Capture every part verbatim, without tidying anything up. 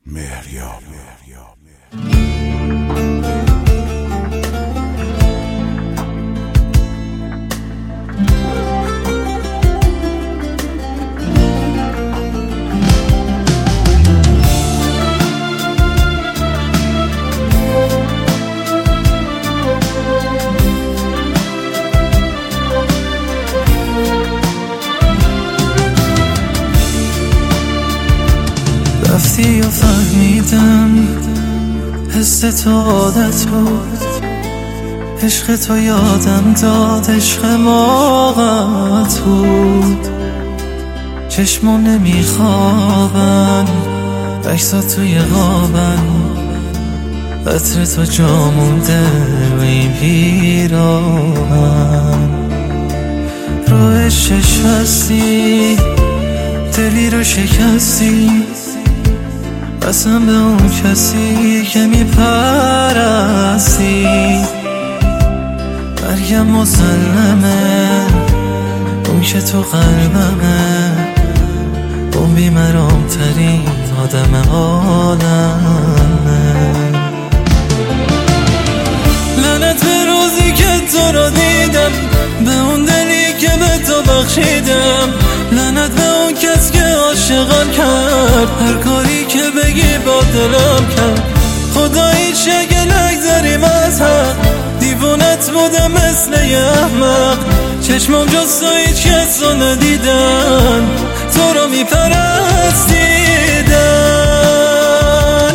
مهریاب. رفتی و فهمیدم حس تو عادت بود، عشق تو یادم داد عشق موقت بود. چشمو نمیخوابن، عکسا توی غابن، عطر تو جا مونده و این پیراهن. رو عشقش هستی، دلی رو شکستی، قسم به اون کسی که میپرستی. مرگم مسلمه، اون که تو قلبمه، اون بیمرام ترین آدم عالمه. لعنت به روزی که تو رو دیدم، به اون دلی که به تو بخشیدم، لعنت به اون کس که عاشقم کرد، هر کاری که بگی با دلم کرد. خداییش اگه نگذریم از حق، دیوونت بودم مثل یه احمق. چشمم جز تو هیچ کس رو ندیدن، تو رو میپرستیدن.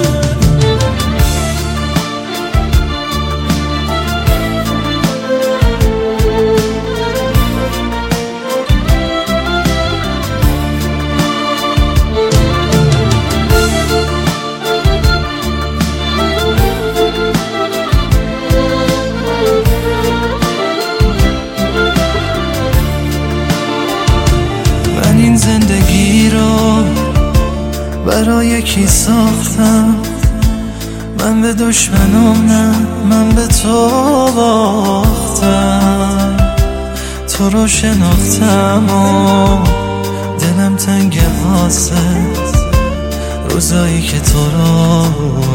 این زندگی رو برای کی ساختم؟ من به دشمنم نه، من به تو باختم. تو رو شناختم و دلم تنگ واسه روزایی که تو رو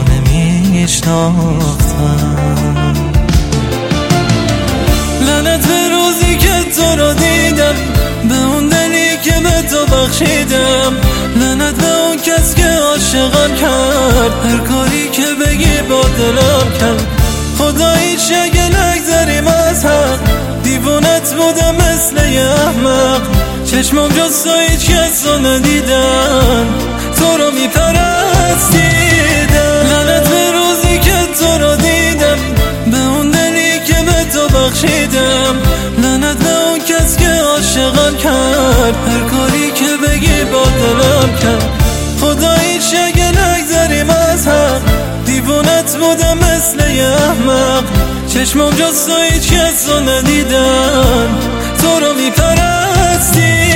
نمیشناختم. لعنت به روزی که تو رو دیدم، به اون دلی که به تو بخشیدم، لعنت به اون کس که عاشقم کرد، هر کاری که بگی با دلم کرد. خداییش اگه نگذریم از حق، دیوونت بودم مثل یه احمق. چشمم جز تو هیچ کس رو ندیدن، تو رو میپرستیدن. لعنت به روزی که تو رو دیدم، به اون دلی که به تو بخشیدم، لعنت به اون کس که عاشقم کرد، هر کاری که بگی با دلم کرد. خداییش اگه نگذریم از حق، دیوونت بودم مثل یه احمق. چشمم جز تو هیچ کس رو ندیدن، تو رو میپرستیدن.